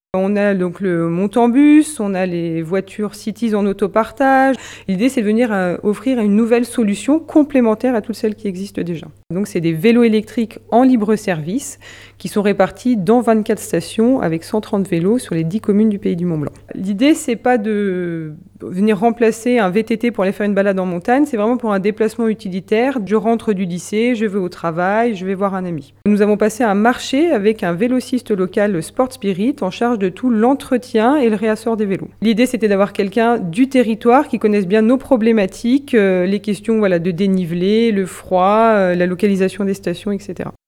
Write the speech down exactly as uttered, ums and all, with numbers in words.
On a donc le Montambus, on a les voitures Cities en autopartage. L'idée, c'est de venir euh, offrir une nouvelle solution complémentaire à toutes celles qui existent déjà. Donc, c'est des vélos électriques en libre service qui sont répartis dans vingt-quatre stations avec cent trente vélos sur les dix communes du Pays du Mont-Blanc. L'idée, c'est pas de venir remplacer un V T T pour aller faire une balade en montagne, c'est vraiment pour un déplacement utilitaire. Je rentre du lycée, je vais au travail, je vais voir un ami. Nous avons passé un marché avec un vélociste local Sport Spirit en charge de tout l'entretien et le réassort des vélos. L'idée, c'était d'avoir quelqu'un du territoire qui connaisse bien nos problématiques, euh, les questions voilà, de dénivelé, le froid, euh, la localisation des stations, et cetera.